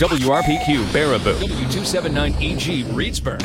WRPQ Baraboo, W279EG Reedsburg.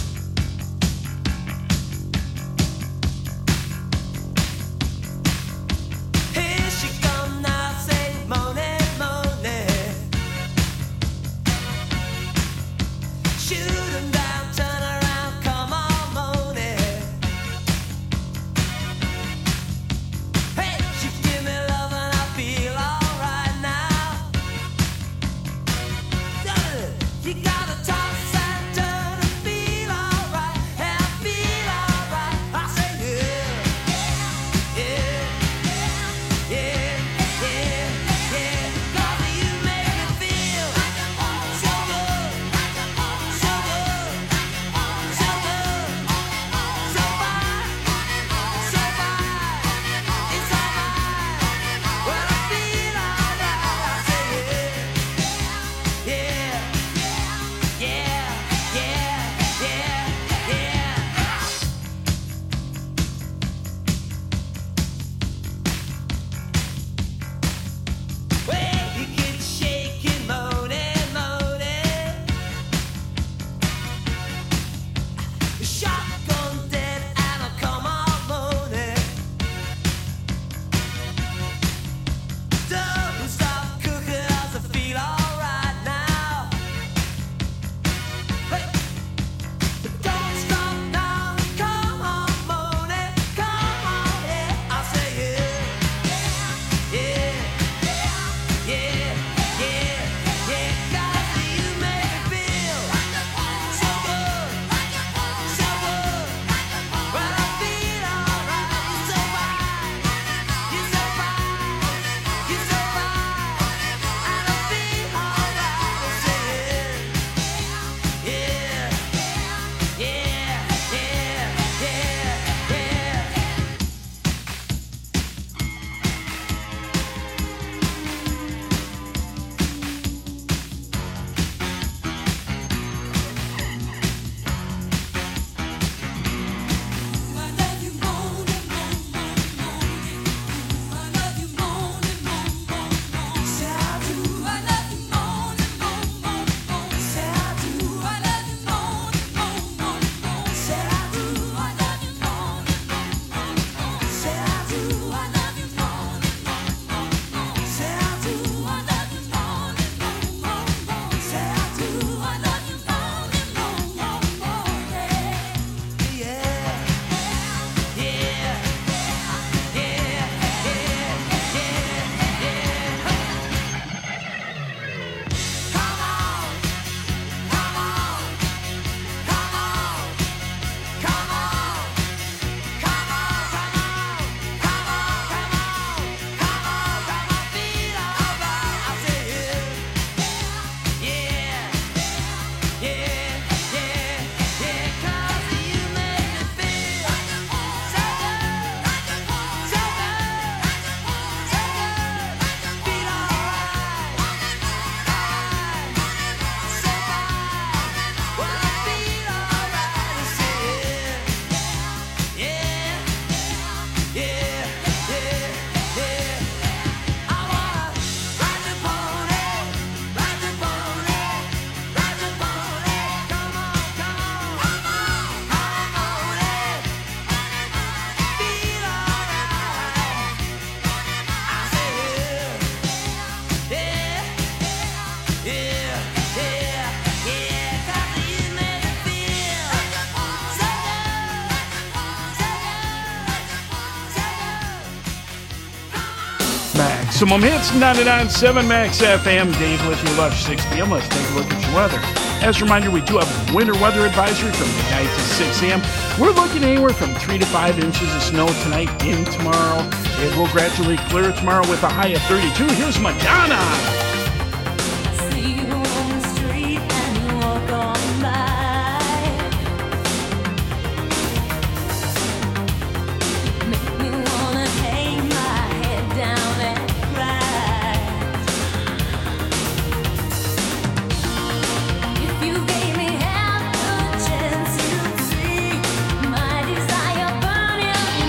Some hits, 99.7 Max FM. Dave with you, Lush 6 p.m. Let's take a look at your weather. As a reminder, we do have a winter weather advisory from midnight to 6 a.m. We're looking anywhere from 3 to 5 inches of snow tonight and tomorrow. It will gradually clear tomorrow with a high of 32. Here's Madonna.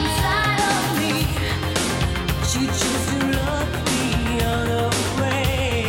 Choose to look the other way.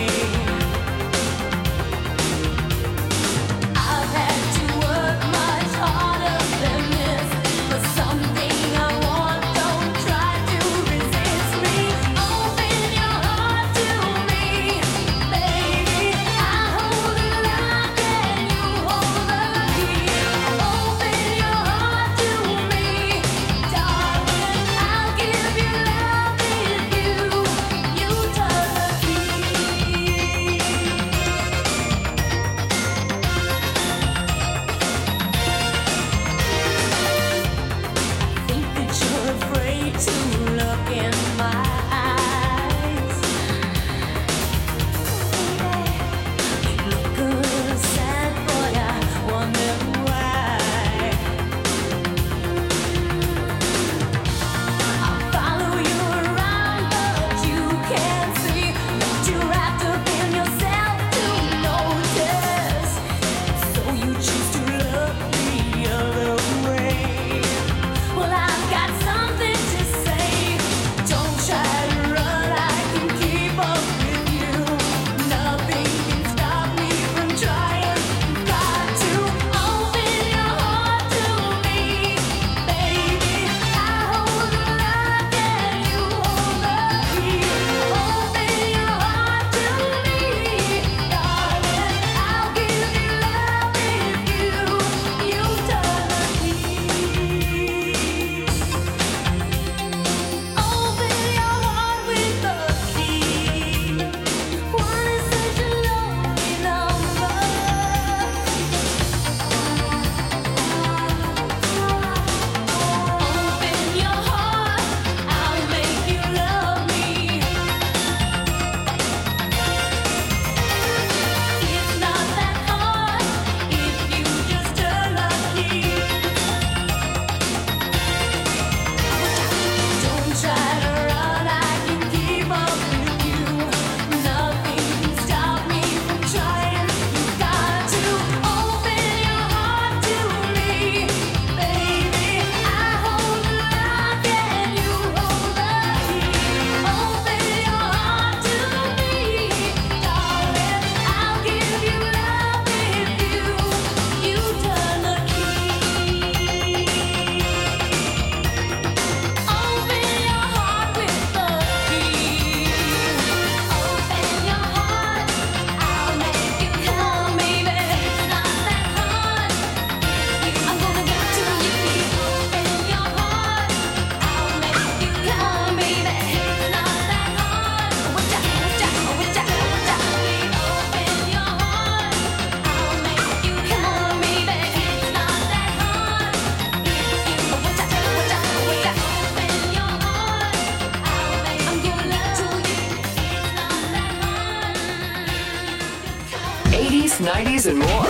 80s, 90s, and more.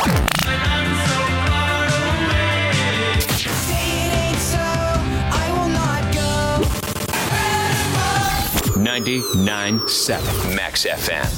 99.7 Max FM.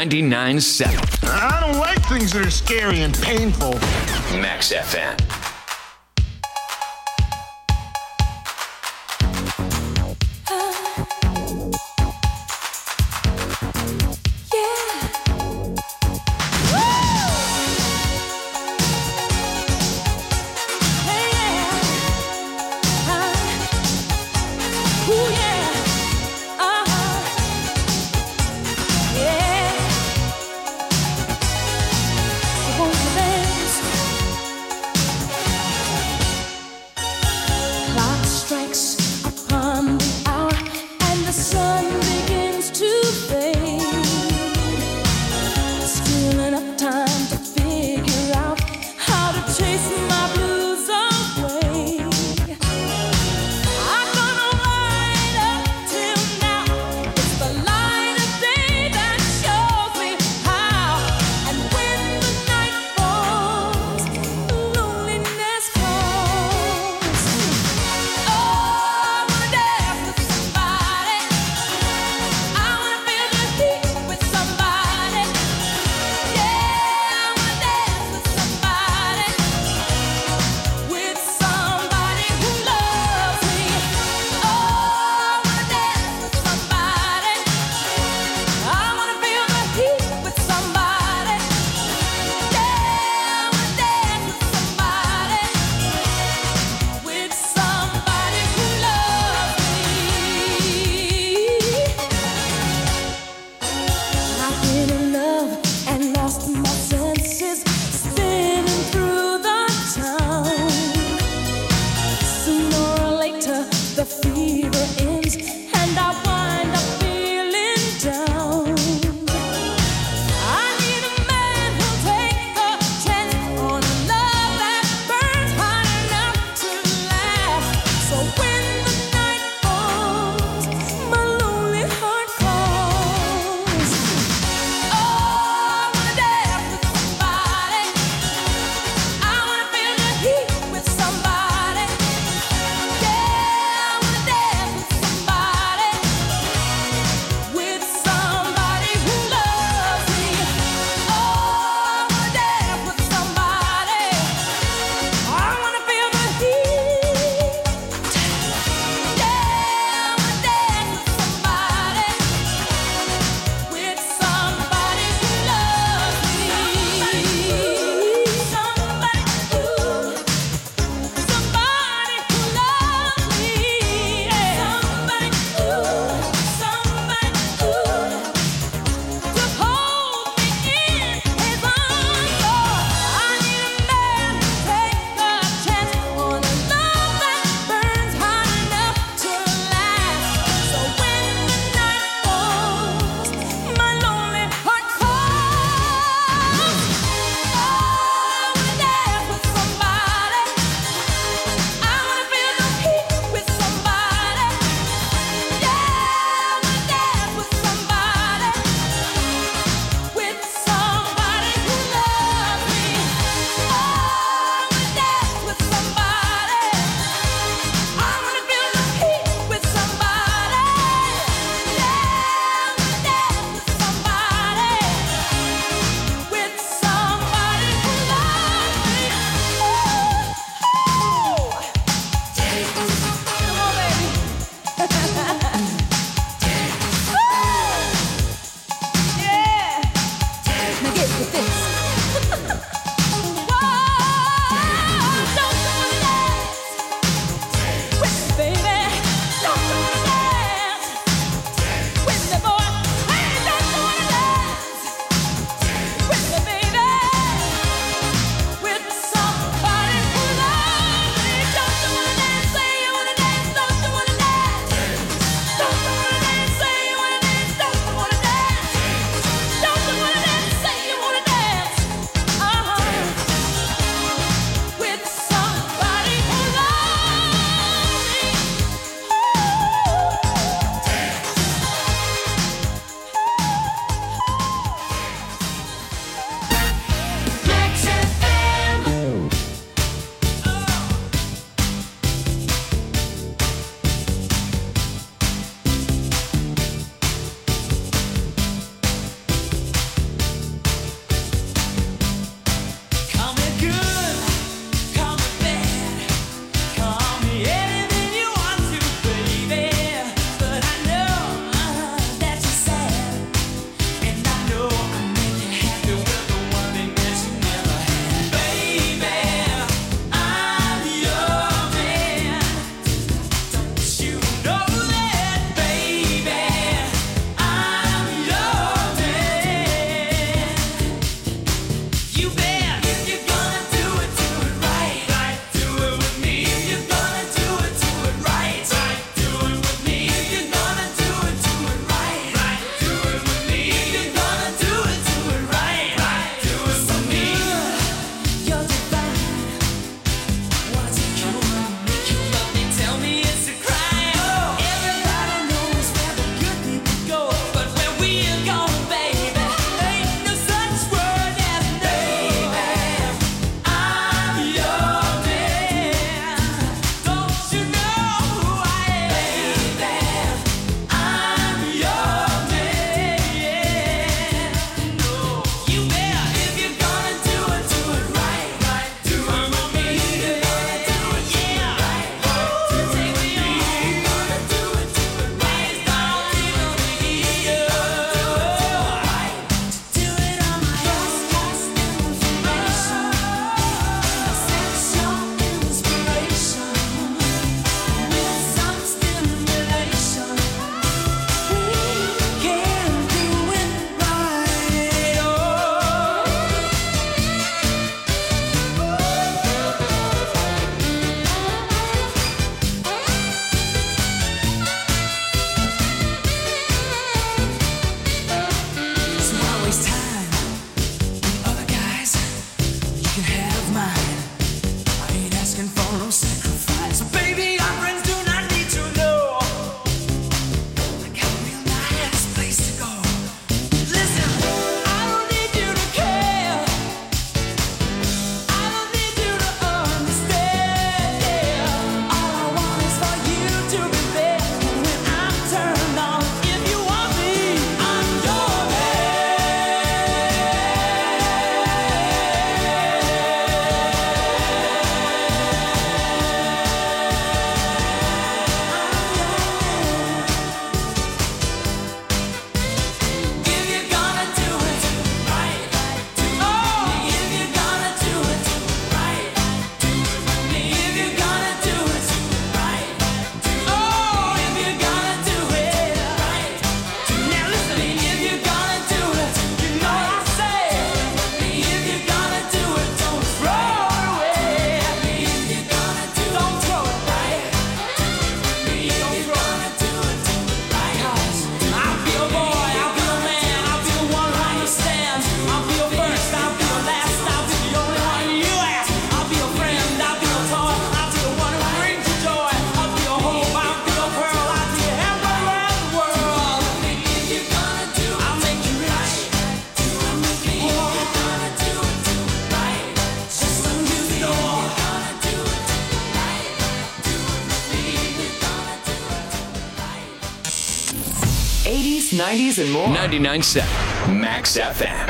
99.7. I don't like things that are scary and painful. Max FM. no sacrifice. Baby, our friends do not need to know. I got a real nice place to go. Listen, I don't need you to care. I don't need you to understand. Yeah. All I want is for you to be there when I'm turned on. If you want me, I'm your If you're gonna do it right, do it with me. If you're gonna do it right, do it with me. If you're gonna do it right, do it with me. If you're gonna do it right, now listen. If you're gonna do it, you know I say. If you're gonna do it, don't throw it away. If you're gonna do it, don't throw it right. If you're gonna do it right, I'll be a boy, I'll be a man, I'll be the one who understands. I'll be your first, I'll be your last, I'll be the only one you ask. I'll be your friend, I'll be your toy, I'll be the one who brings you joy. I'll be your hope, I'll be your pearl, I'll be your heaven around the world. If you're gonna do it, I'll make you rich. I'll make you if you're gonna do it right, just when you know. If you're gonna do it right, do it with me. If you're gonna do it right. 80s, 90s, and more. 99.7 Max FM.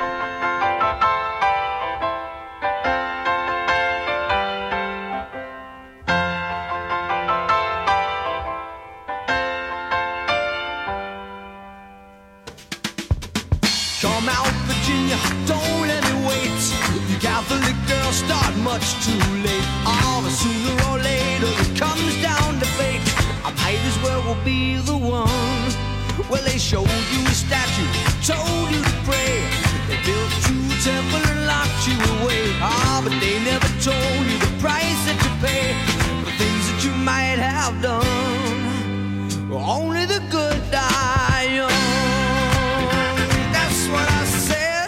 Come out, Virginia, don't let me wait. You Catholic girls start much too late. Oh, but sooner or later it comes down to fate. I might as well be the one. Well, they showed you a statue, told you to pray. They built you a temple and locked you away. Ah, but they never told you the price that you pay for things that you might have done. Only the good die young. That's what I said.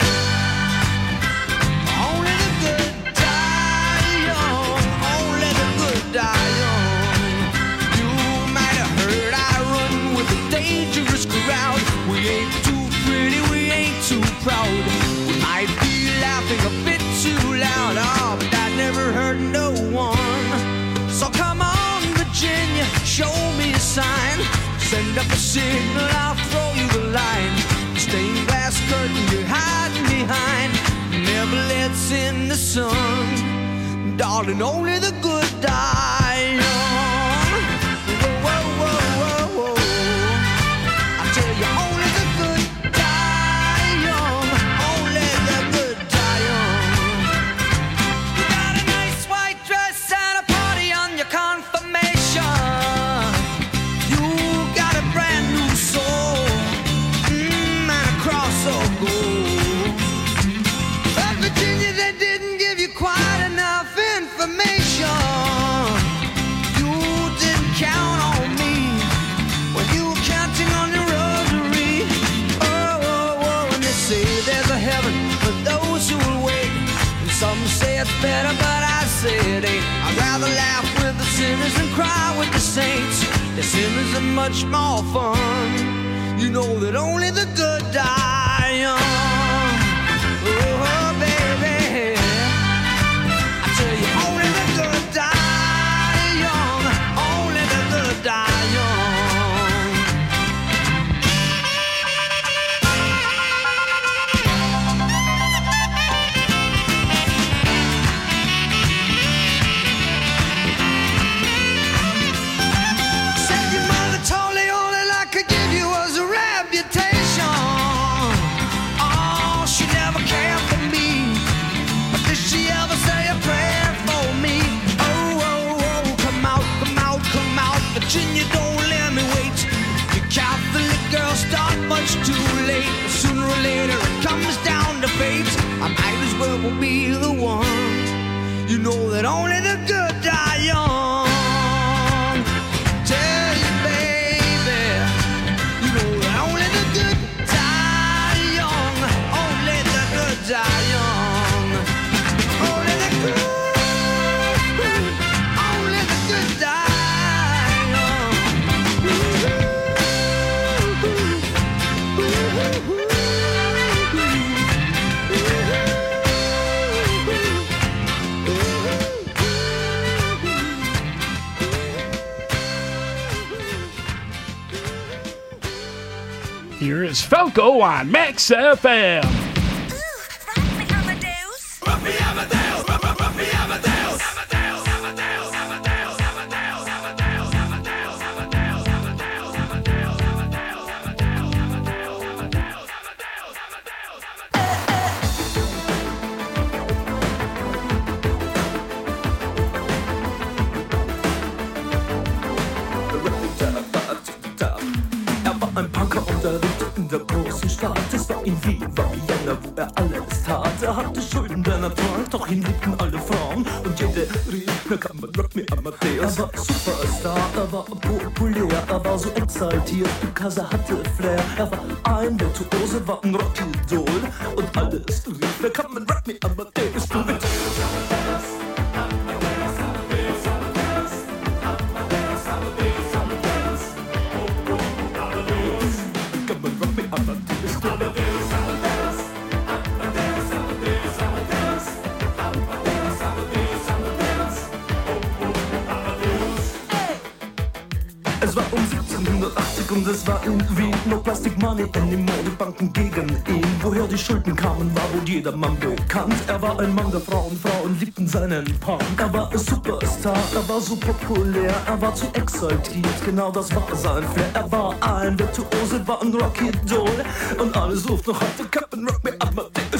Only the good die young. Only the good die young. You might have heard I run with a dangerous crowd. We ain't too pretty, we ain't too proud. We might be laughing a bit too loud. Oh, but that never hurt no one. So come on, Virginia, show me a sign. Send up a signal, I'll throw you the line. The stained glass curtain you're hiding behind never lets in the sun. Darling, only the good die young. Whoa, whoa, whoa, whoa, whoa. I tell you, only the good die young. Only the good die young. You got a nice white dress and a party on your confirmation. You got a brand new soul, and a cross of gold. But Virginia, they didn't give you quite enough information. You didn't count on me when you were counting on your rosary. Oh, oh, oh, and they say there's a heaven for those who will wait. And some say it's better, but I say it ain't. I'd rather laugh with the sinners than cry with the saints. The sinners are much more fun. You know that only the good die young. Oh, baby, I tell you, only the good die young. Only the good die young. Said your mother told you all that I could give you was a reputation. Oh, she never cared for me. But did she ever say a prayer for me? Oh, oh, oh, come out, come out, come out. Virginia, don't let me wait. You Catholic girls start much too late. Sooner or later it comes down to fate. I might as well be the one. You know that only the good die young. Tell you, baby, you know that only the good die young. Only the good die young. Only the good Here is Falco on Max FM. Ein Punker unterrichtete in der großen Stadt. Es war in Wien, war Vienna, wo er alles tat. Er hatte Schulden, der Natur, doch ihn liebten alle Frauen. Und jede rief, na kann man Rock me Amadeus. Er war Superstar, er war populär, er war so exaltiert, because er hatte Flair. Er war ein Virtuose, war ein Rockidol. Und alles rief, na kann man Rock me Amadeus. Du mit Es war um 1780 und es war in Wien. No Plastic Money anymore, die Banken gegen ihn. Woher die Schulden kamen, war wohl jedermann bekannt. Er war ein Mann der Frauen, Frauen liebten seinen Punk. Er war ein Superstar, er war so populär, er war zu exaltiert, genau das war sein Flair. Er war ein Virtuose, war ein Rockidol. Und alle suchten noch heute Captain Rock me Amadeus.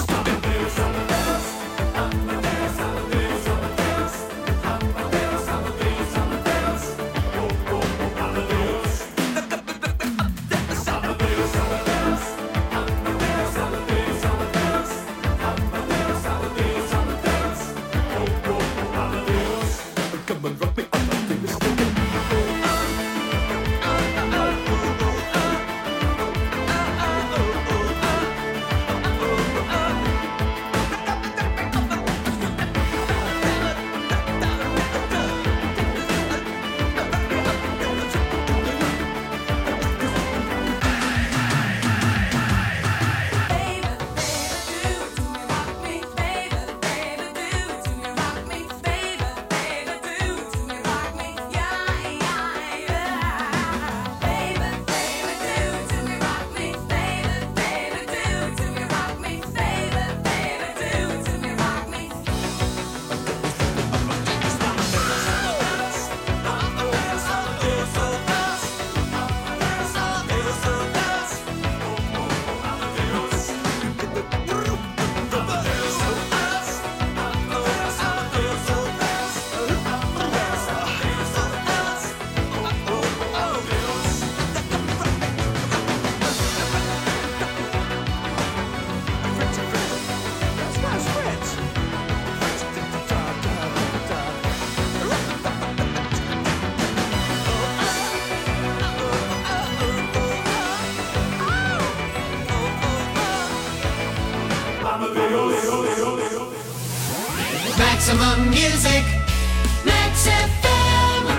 Maximum Music, Max FM.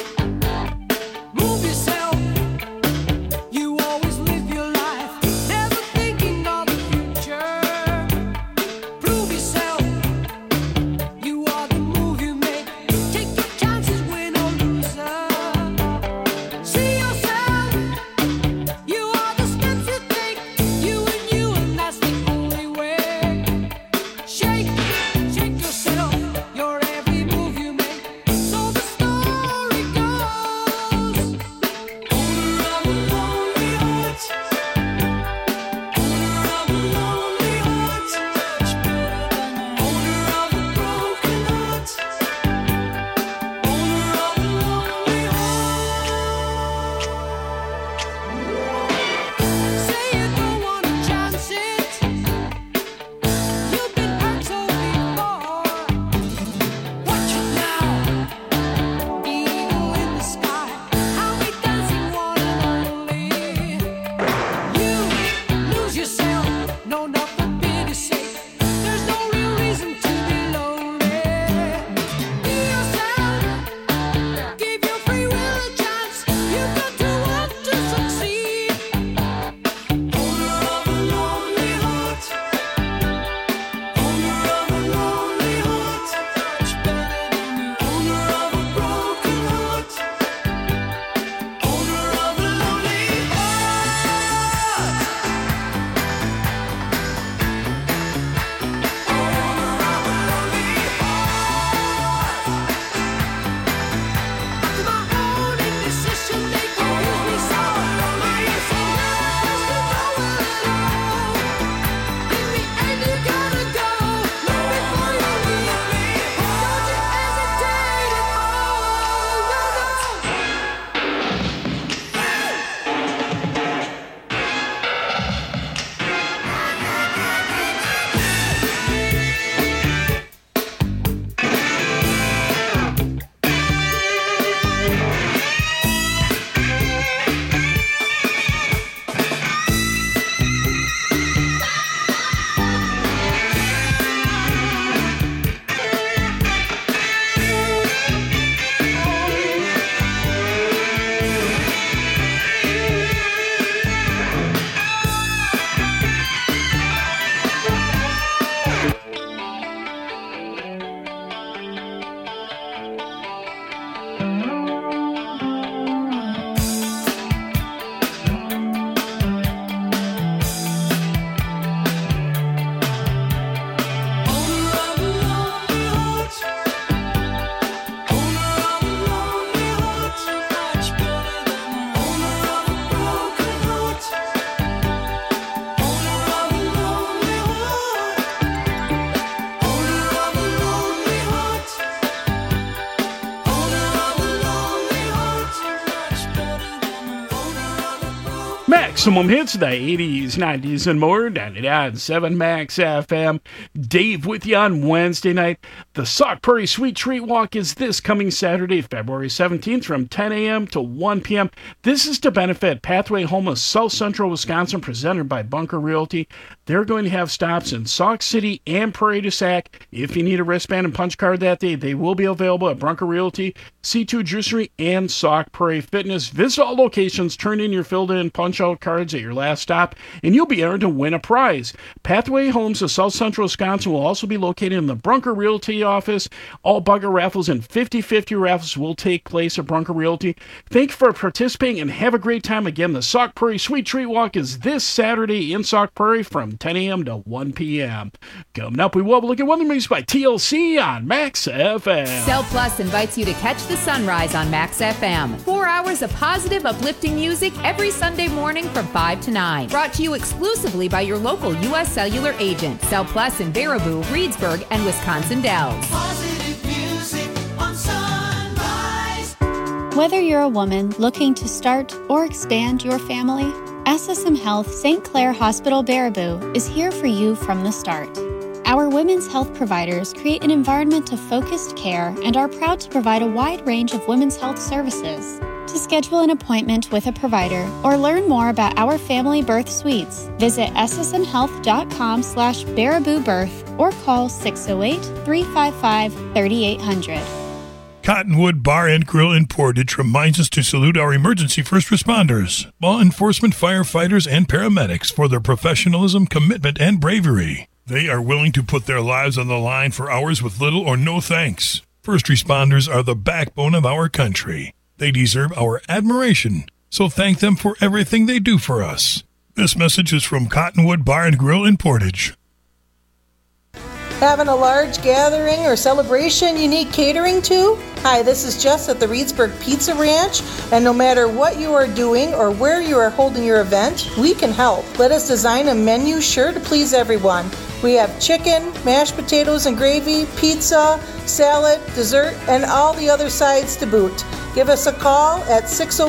Move yourself. You always live your life. Never Maximum hits of the 80s, 90s, and more. 99.7 Max FM. Dave with you on Wednesday night. The Sauk Prairie Sweet Treat Walk is this coming Saturday, February 17th from 10 a.m. to 1 p.m. This is to benefit Pathway Home of South Central Wisconsin, presented by Bunker Realty. They're going to have stops in Sauk City and Prairie du Sac. If you need a wristband and punch card that day, they will be available at Bunker Realty, C2 Juicery, and Sauk Prairie Fitness. Visit all locations, turn in your filled-in punch-out cards at your last stop, and you'll be entered to win a prize. Pathway Homes of South Central Wisconsin will also be located in the Bunker Realty office. All bugger raffles and 50/50 raffles will take place at Bunker Realty. Thank you for participating and have a great time. Again, the Sauk Prairie Sweet Treat Walk is this Saturday in Sauk Prairie from 10 a.m. to 1 p.m. Coming up, we will be looking at weather news by TLC on Max FM. Cell Plus invites you to catch the sunrise on Max FM. 4 hours of positive, uplifting music every Sunday morning from 5 to 9. Brought to you exclusively by your local U.S. Cellular agent. Cell Plus in Baraboo, Reedsburg, and Wisconsin Dells. Positive music on Sunrise. Whether you're a woman looking to start or expand your family, SSM Health St. Clair Hospital Baraboo is here for you from the start. Our women's health providers create an environment of focused care and are proud to provide a wide range of women's health services. To schedule an appointment with a provider or learn more about our family birth suites, visit ssmhealth.com/baraboobirth or call 608-355-3800. Cottonwood Bar and Grill in Portage reminds us to salute our emergency first responders, law enforcement, firefighters, and paramedics for their professionalism, commitment, and bravery. They are willing to put their lives on the line for hours with little or no thanks. First responders are the backbone of our country. They deserve our admiration, so thank them for everything they do for us. This message is from Cottonwood Bar and Grill in Portage. Having a large gathering or celebration you need catering to? Hi, this is Jess at the Reedsburg Pizza Ranch, and no matter what you are doing or where you are holding your event, we can help. Let us design a menu sure to please everyone. We have chicken, mashed potatoes and gravy, pizza, salad, dessert, and all the other sides to boot. Give us a call at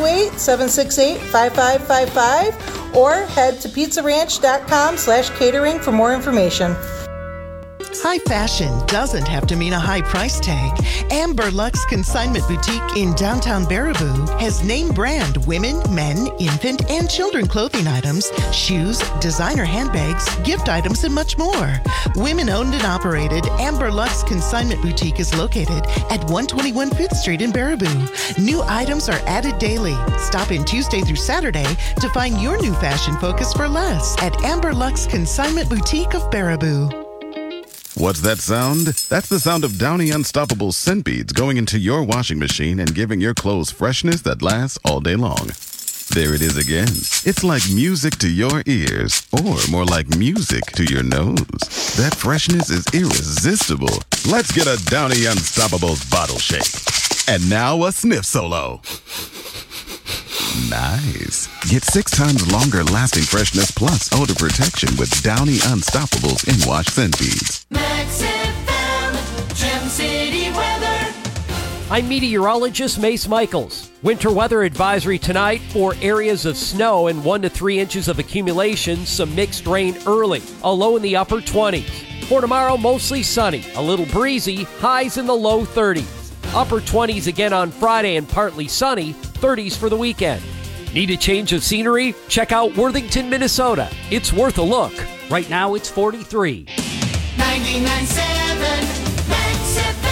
608-768-5555 or head to pizzaranch.com/catering for more information. High fashion doesn't have to mean a high price tag. Amber Lux Consignment Boutique in downtown Baraboo has name brand women, men, infant, and children clothing items, shoes, designer handbags, gift items, and much more. Women owned and operated, Amber Lux Consignment Boutique is located at 121 5th Street in Baraboo. New items are added daily. Stop in Tuesday through Saturday to find your new fashion focus for less at Amber Lux Consignment Boutique of Baraboo. What's that sound? That's the sound of Downy Unstoppable scent beads going into your washing machine and giving your clothes freshness that lasts all day long. There it is again. It's like music to your ears, or more like music to your nose. That freshness is irresistible. Let's get a Downy Unstoppable bottle shake. And now a sniff solo. Nice. Get 6 times longer lasting freshness plus odor protection with Downy Unstoppables in-wash scent beads. Max FM, Gem City weather. I'm meteorologist Mace Michaels. Winter weather advisory tonight for areas of snow and 1 to 3 inches of accumulation, some mixed rain early, a low in the upper 20s. For tomorrow, mostly sunny, a little breezy, highs in the low 30s. Upper 20s again on Friday and partly sunny, 30s for the weekend. Need a change of scenery? Check out Worthington, Minnesota. It's worth a look. Right now it's 43. 99.7 Max FM.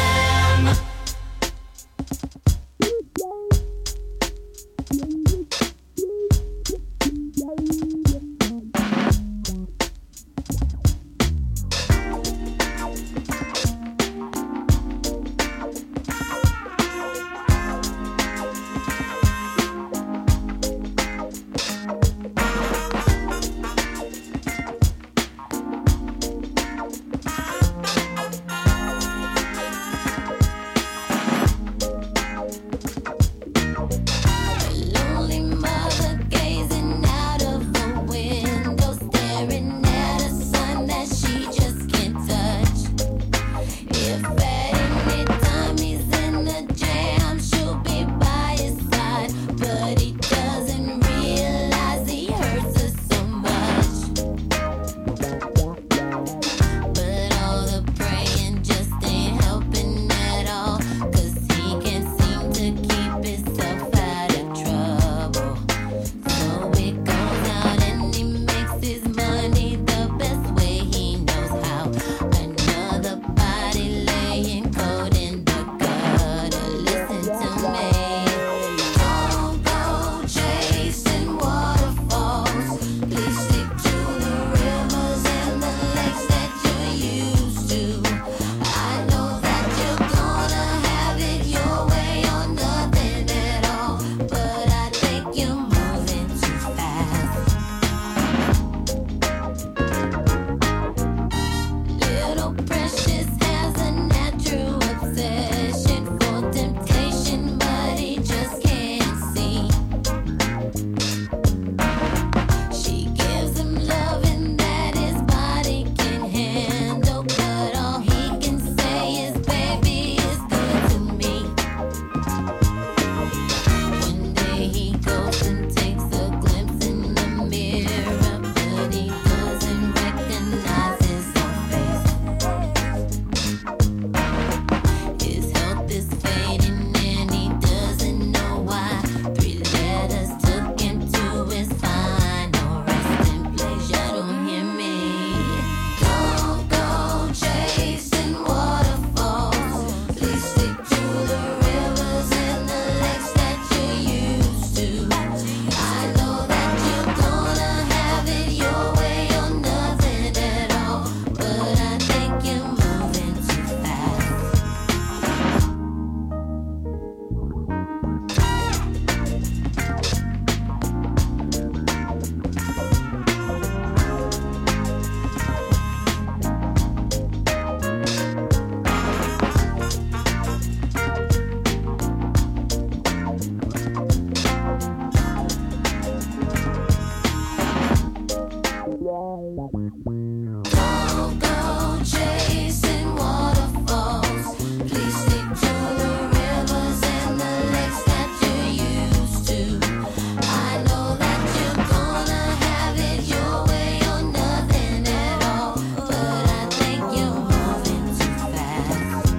Go chasing waterfalls. Please stick to the rivers and the lakes that you're used to. I know that you're gonna have it your way or nothing at all, but I think you're moving too fast.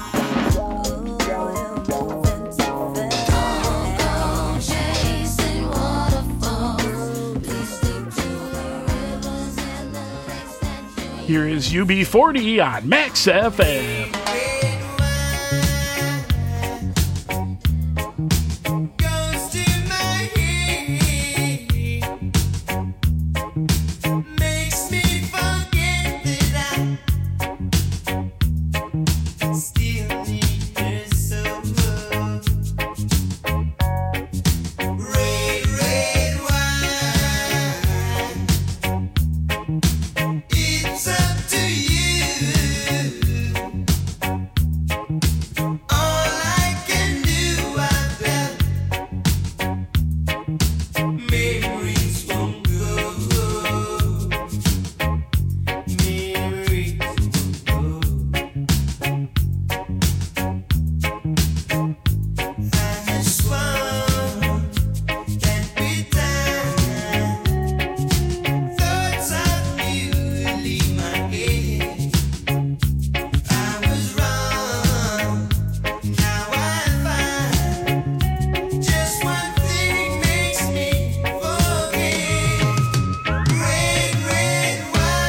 Go chasing waterfalls. Please stick to the rivers and the lakes that you're Here is UB40 on Max FM. Goes to my head, makes me forget that I still need her so much. Red wine, it's up to you. All I can do, I bet memories won't go. Memories won't go. I just want that good time. Thoughts of you leave my head. I was wrong. Now I find just one thing makes me forget. Red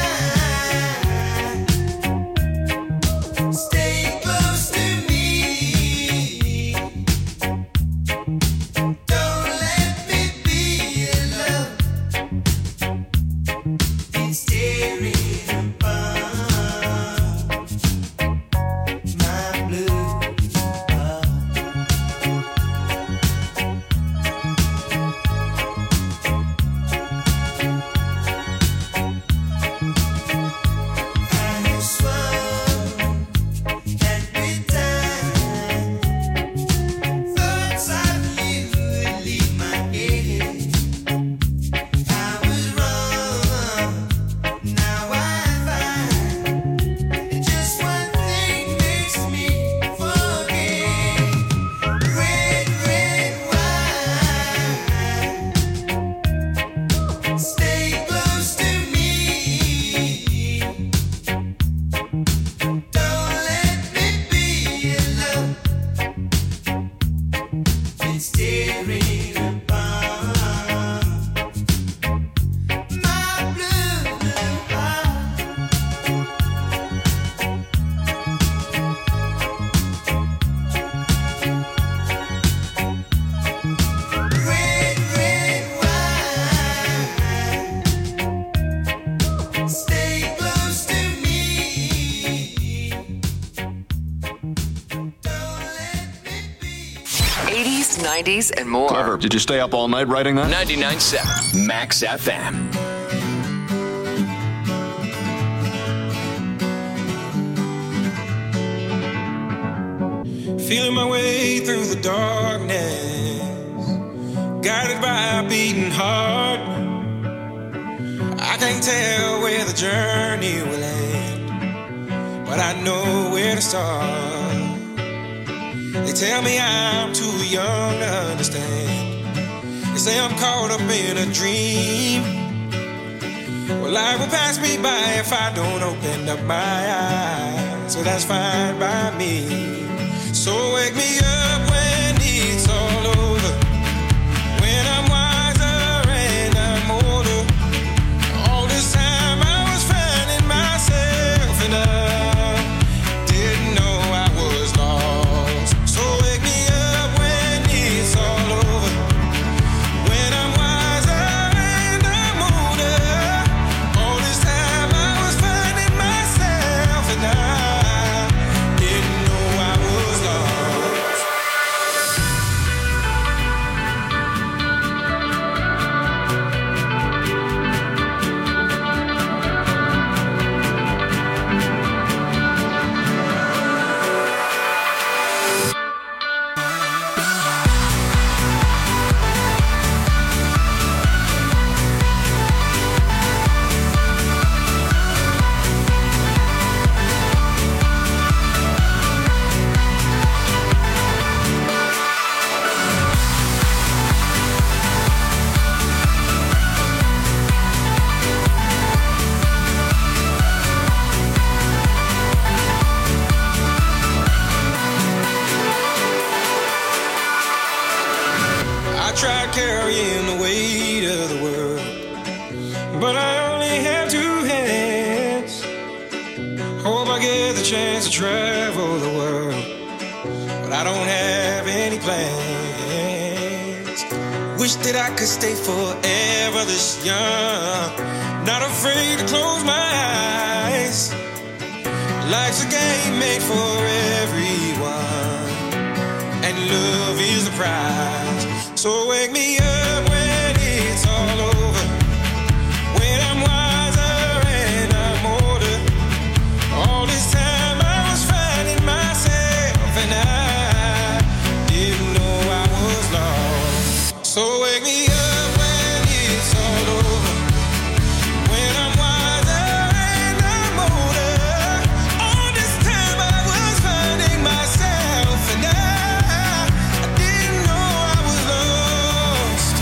wine, stay close to me. Don't let me be alone. It's tearing apart my blue heart. I just want that good time. Thoughts of you leave my head. I was wrong. Now I find just one thing makes me forget. Red wine, stay close to me. Don't let me be alone. It's tearing apart my blue heart. Red wine, stay close to me. 80s, 90s, and more. Clever. Did you stay up all night writing that? 99.7 Max FM. Feeling my way through the darkness, guided by a beating heart. I can't tell where the journey will end, but I know where to start. They tell me I'm too young to understand. They say I'm caught up in a dream. Well, life will pass me by if I don't open up my eyes, so that's fine by me. So wake me up when it's all over, when I'm wiser and I'm older. All this time I was finding myself and I didn't know I was lost. So wake me up when it's all over, when I'm wiser and I'm older. All this time I was finding myself and I didn't know I was lost. but I only have 2 hands. Hope I get the chance to travel the world, but I don't have any plans. Wish that I could stay forever this young, not afraid to close my eyes. Life's a game made for everyone, and love is the prize. So wake me up when it's all over, when I'm wiser and I'm older. All this time I was finding myself, and I didn't know I was lost. So wake me up when it's all over, when I'm wiser and I'm older. All this time I was finding myself, and I didn't know I was lost.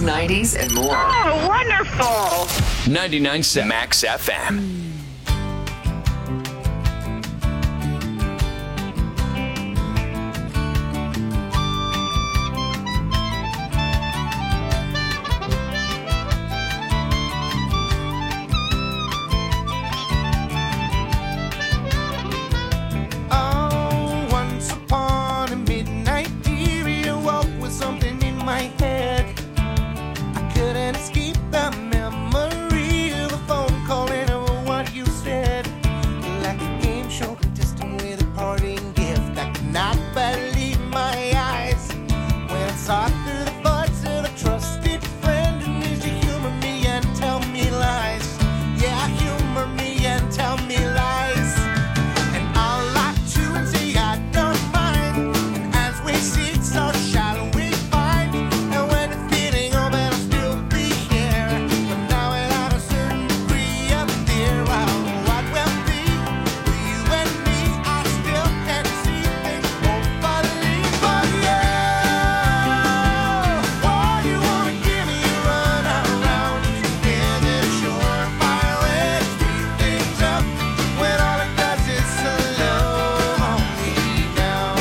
90s, and more. Oh, wonderful. 99.7 Max FM. Oh, once upon a midnight dear, you woke with something in my head. I couldn't escape the memory of a phone call and of what you said. Like a game show contestant with a parting gift, I could not believe my eyes when I saw through the buds of a trusted friend. And used to humor me and tell me lies. Yeah, humor me and tell me lies. And I'll lie to and say I don't mind. And as we sit, so shall we find. And when the feeling of it, I'll still be here. But now without a certain degree of fear, well, what will be for you and me? I still can't see things hopefully. But yeah, why you wanna give me a run around? Is it a surefire way to speed things up when all it does is slow me down?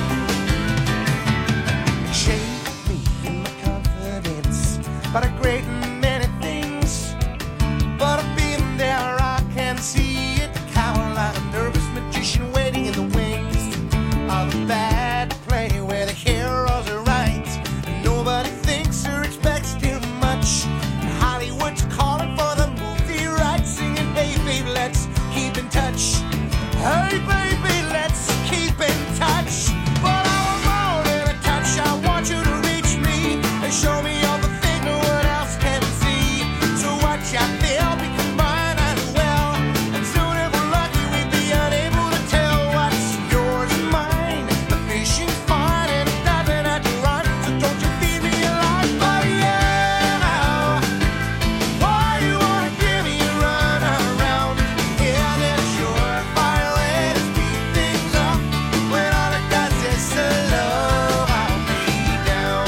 Shake me in my confidence about a great many things, but I've been there, I can see it. Cower like a nervous magician waiting in the wings of a bad play where the heroes are right and nobody thinks or expects too much. And Hollywood's calling for the movie rights, singing, hey baby, let's keep in touch. Hey baby, let's keep in touch. But I'm more than a touch. I want you to reach me and show me all the things no one else can see. So watch out there, because mine as well. And soon if we're lucky, we'd be unable to tell what's yours and mine. The fishing's fine and it doesn't have to run, so don't you feed me alive. But yeah, now, why you wanna give me a run around? Yeah, that's a surefire way to speed things up when all it does is slow me down.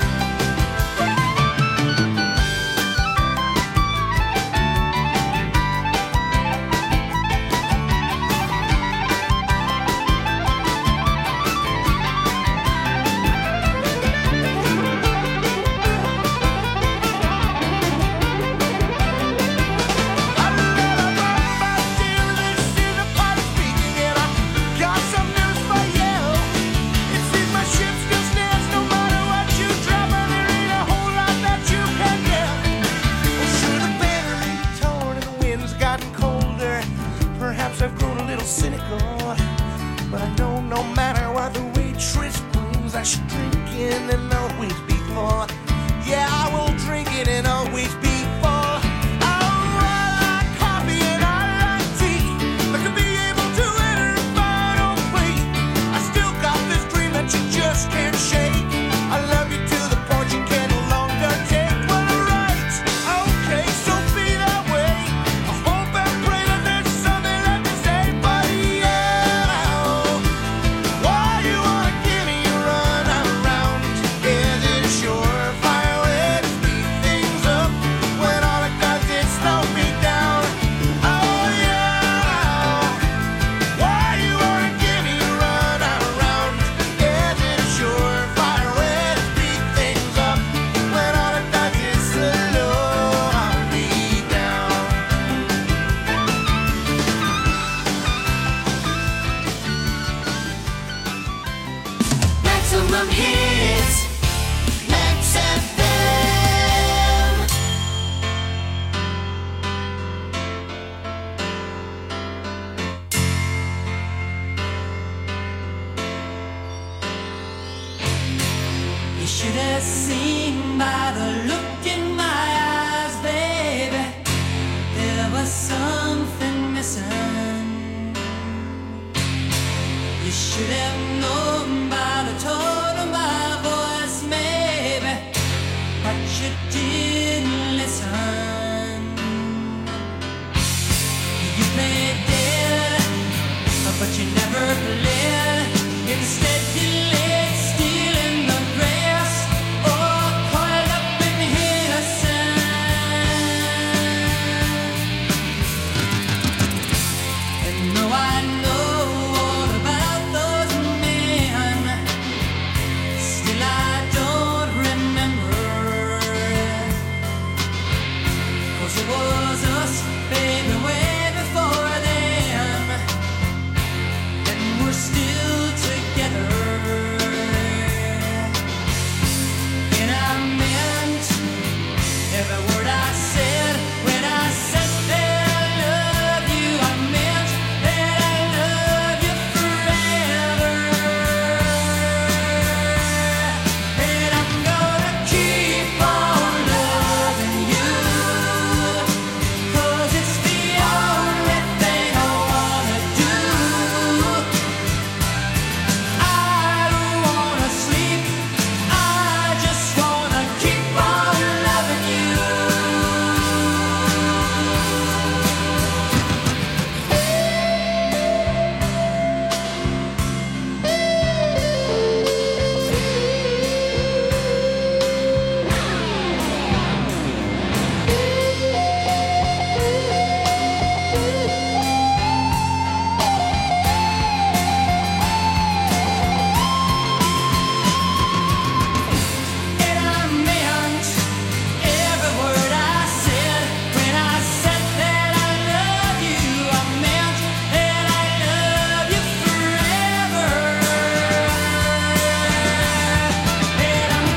Got some news for you. It seems my ship still stands no matter what you drop, and there ain't a whole lot that you can get. Well, should the banner be torn and the wind's gotten colder, perhaps I've grown a little cynical. But I know no matter what the waitress brings, I should drink in and always be full. Yeah, I will drink it and always be full. I like coffee and I like tea, but to be able to enter a final plea, I still got this dream that you just can't shake. I love you to the point you can no longer take. Well, alright, okay, so be that way. I hope and pray that there's something left to say. But yeah, why you wanna give me a run around? Is it a surefire way to speed things up when all it does is slow me down? Oh yeah, why you wanna give me a run around? Is it a surefire way to speed things up when all it does is slow me down? Maximum hits. Max FM. You should have seen by the look in my eyes, baby, there was something missing. You should have known by the tone of my voice, maybe, but you did.